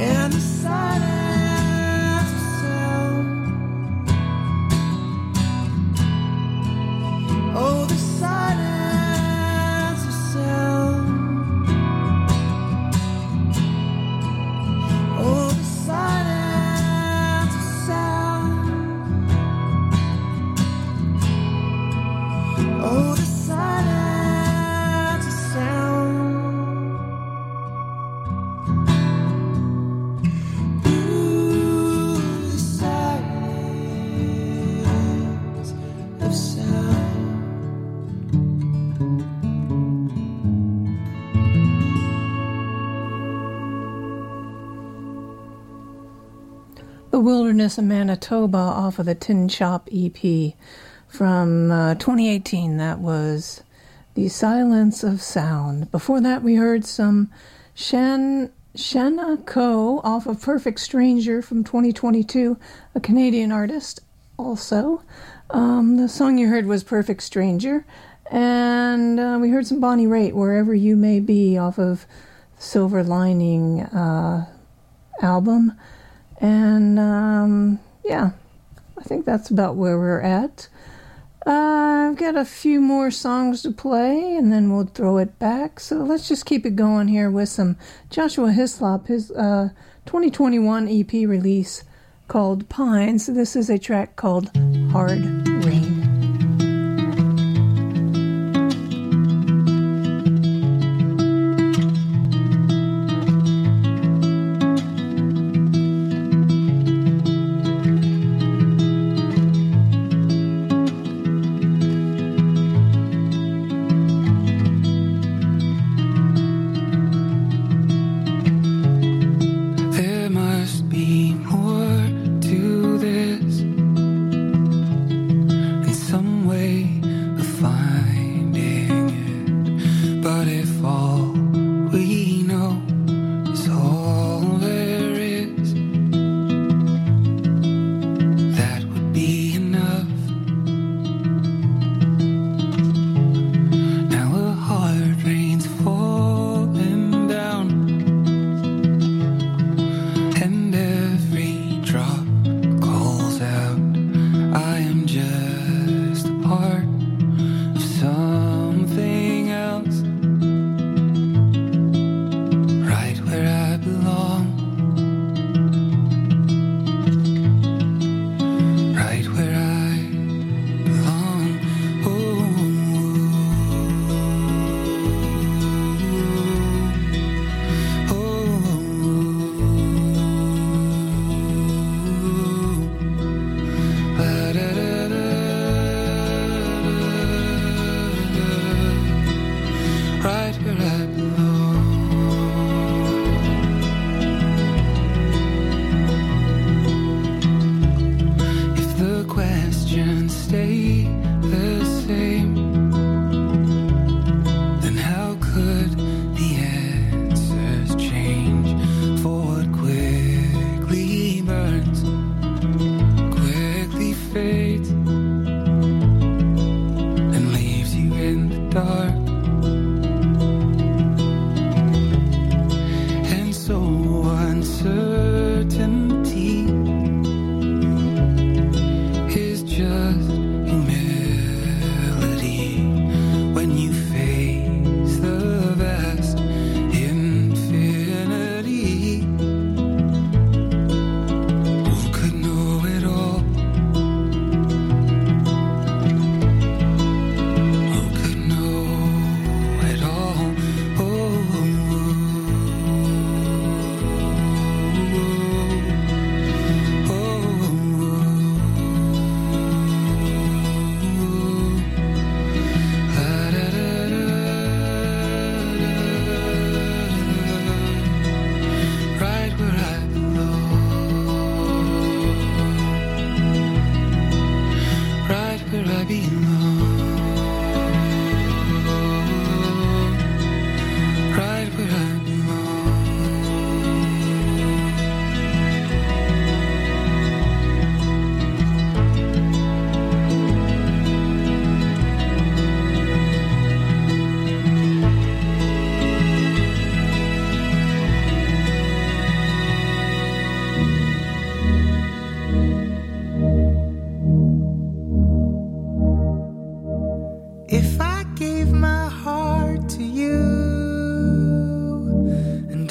and the silence of sound. Oh, the silence of sound. Oh, the silence of sound. Oh, the silence of sound. Ooh, the silence of sound. The Wilderness of Manitoba off of the Tin Shop EP from 2018. That was The Silence of Sound. Before that, we heard some Shanna Coe off of Perfect Stranger from 2022, a Canadian artist also. The song you heard was Perfect Stranger. And we heard some Bonnie Raitt, Wherever You May Be, off of Silver Lining album. And yeah, I think that's about where we're at. I've got a few more songs to play, and then we'll throw it back. So let's just keep it going here with some Joshua Hislop, his 2021 EP release called Pines. This is a track called Hard Rain. There must be more to this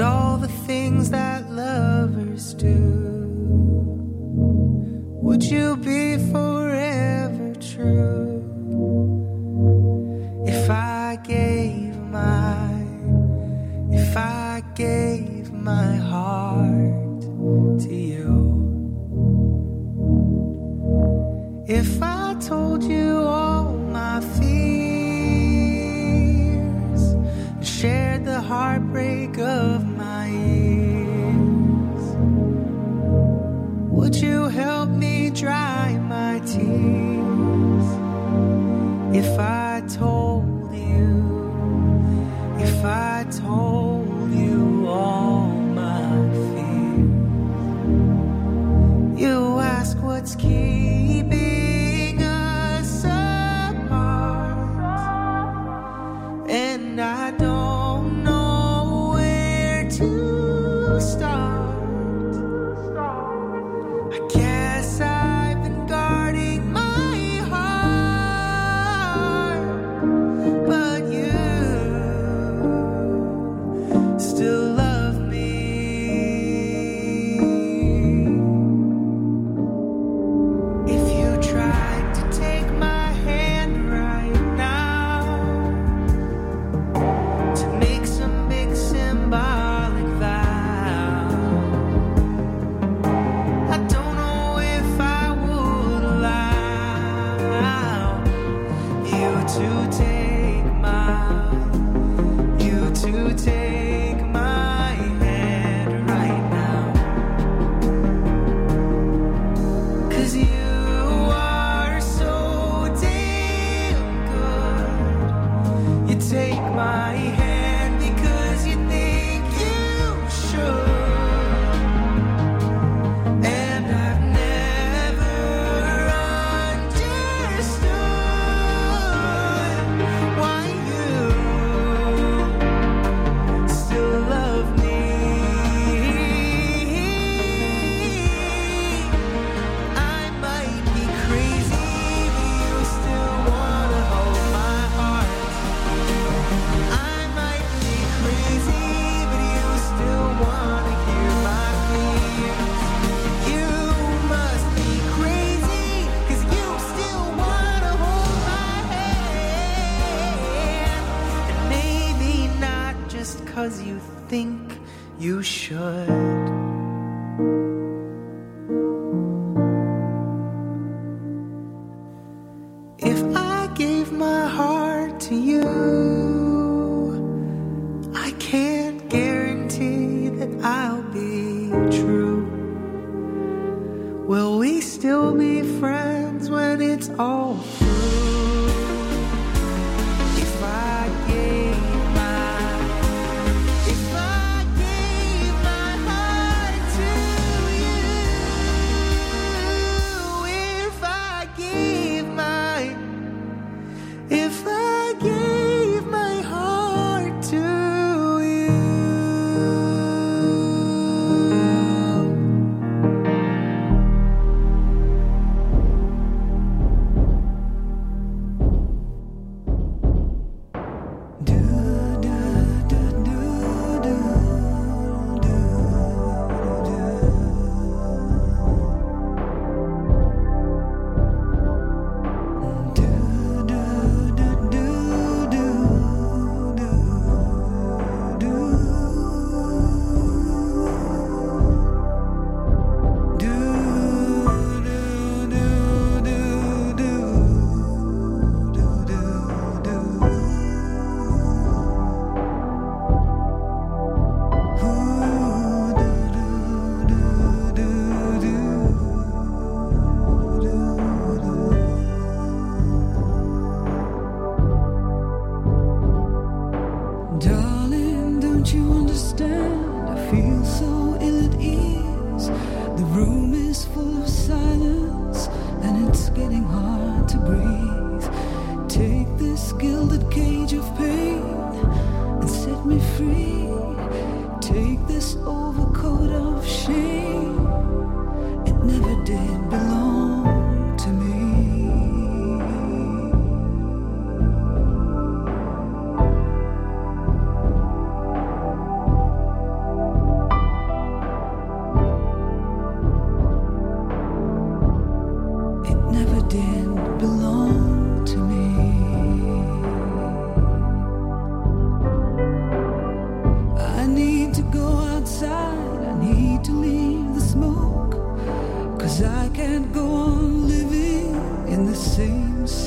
all the things that lovers do. Would you be forever true if I gave my heart to you? If I told you all my fears and shared the heartbreak of my years, would you help me dry my tears? If I told you all my fears, you ask what's keeping us apart, and I don't know where to start. I guess I've been guarding my heart, but you still love me. If you tried to take my hand right now to make some big symbolic vow, I don't know if I would allow you to take my hand right now. 'Cause you are so damn good. You take my hand because you think you should. And I've never understood why you still love me. I might be crazy, but you still wanna hold my heart. I might be crazy, but you still wanna hear my fears. You must be crazy, 'cause you still wanna hold my hand. And maybe not just 'cause you think you should. If I gave my heart to you, I can't guarantee that I'll be true. Will we still be friends when it's all through? If I gave my heart to you, if I gave my heart to you.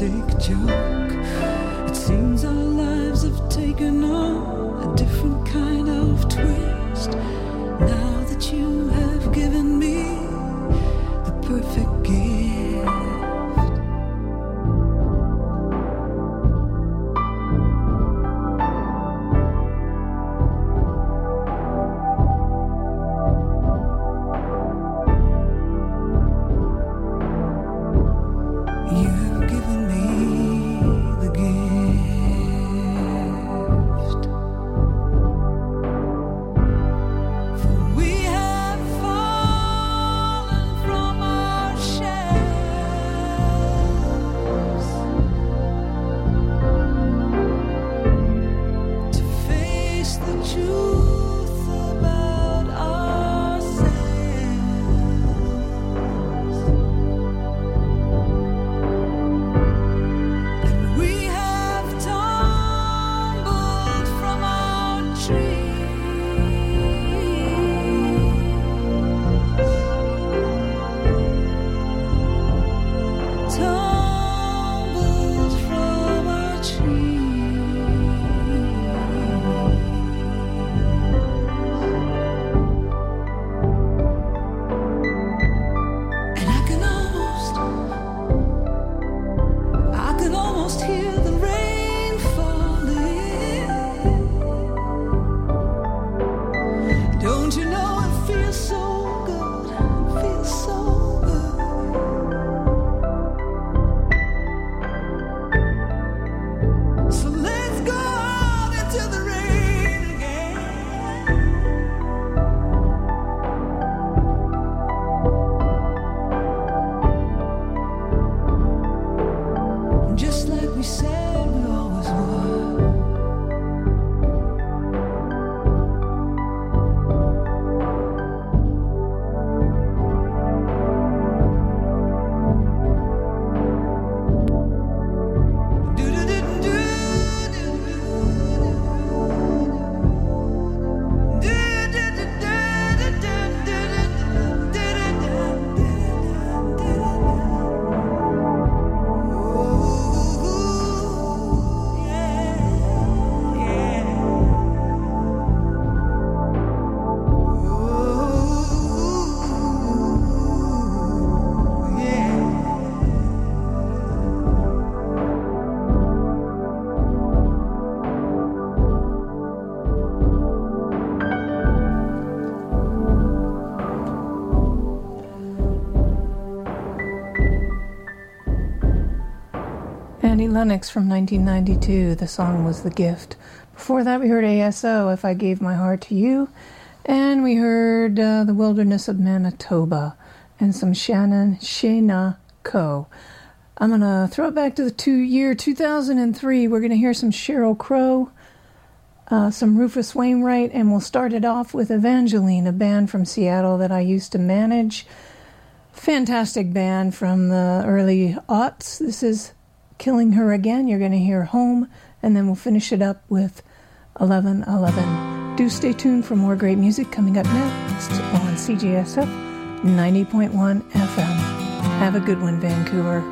sick joke. It seems our lives have taken on a different kind of twist. Now that you have given me the perfect gift. Annie Lennox from 1992. The song was The Gift. Before that, we heard ASO, If I Gave My Heart to You. And we heard The Wilderness of Manitoba and some Shana Coe. I'm going to throw it back to the year 2003. We're going to hear some Sheryl Crow, some Rufus Wainwright, and we'll start it off with Evangeline, a band from Seattle that I used to manage. Fantastic band from the early aughts. This is Killing Her Again. You're going to hear Home, and then we'll finish it up with 1111. Do stay tuned for more great music coming up next on CJSF 90.1 FM. Have a good one, Vancouver.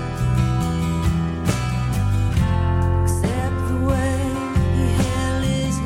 Except the way he held his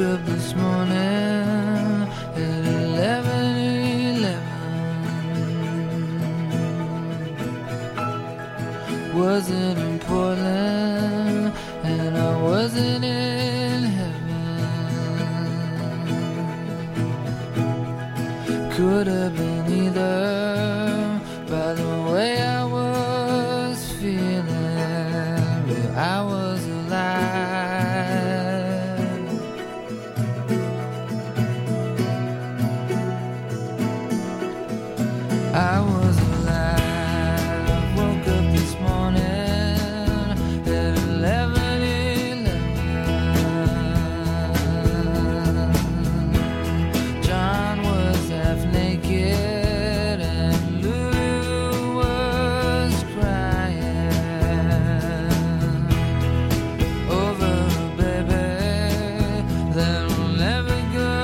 up this morning at 11:11. Wasn't in Portland and I wasn't in heaven. Could have been either by the way I was feeling, but I was alive. I was alive, woke up this morning at 11:11. John was half naked and Lou was crying over a baby that'll never go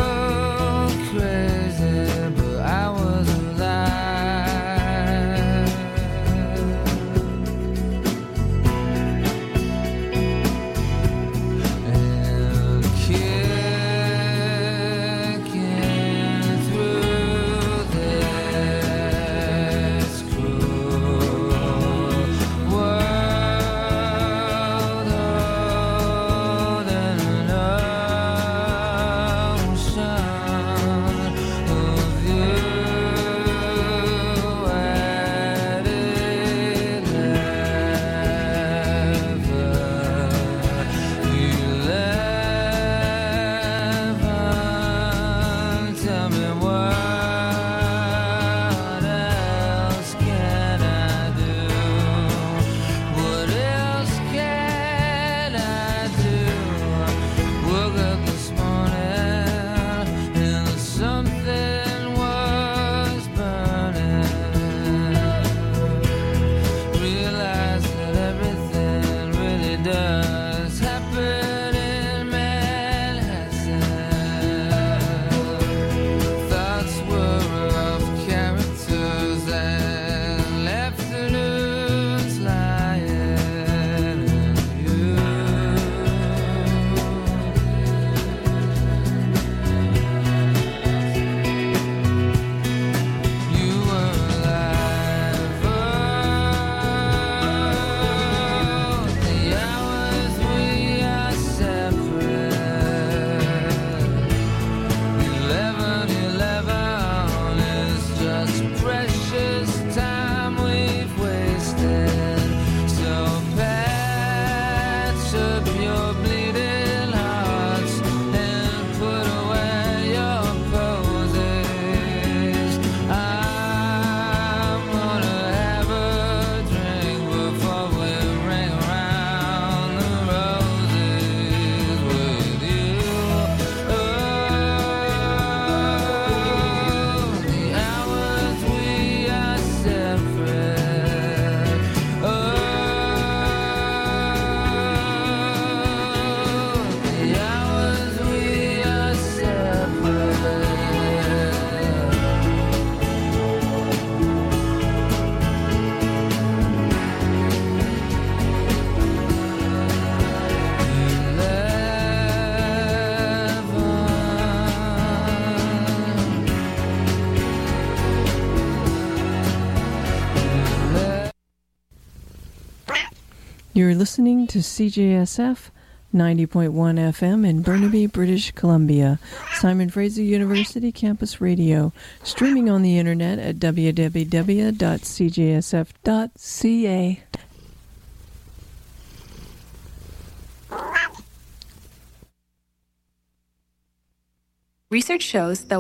crazy, but I was alive. And kicking through this cruel world, holding an ocean of you at 11. Tell me what else can I do? What else can I do? Woke up this morning and something was burning. Realized that everything really does happen in Manhattan. Thoughts were of characters and afternoons lying in you. You were alive. Oh, the hours we are separate. 11:11 is just precious time we've wasted. So patch up your bleeding hearts and put away your poses. I'm gonna have a drink before we ring around the roses with you. Oh, the hours we are separate. Oh, the hours we are separate. You're listening to CJSF 90.1 FM in Burnaby, British Columbia, Simon Fraser University Campus Radio, streaming on the internet at www.cjsf.ca. Research shows that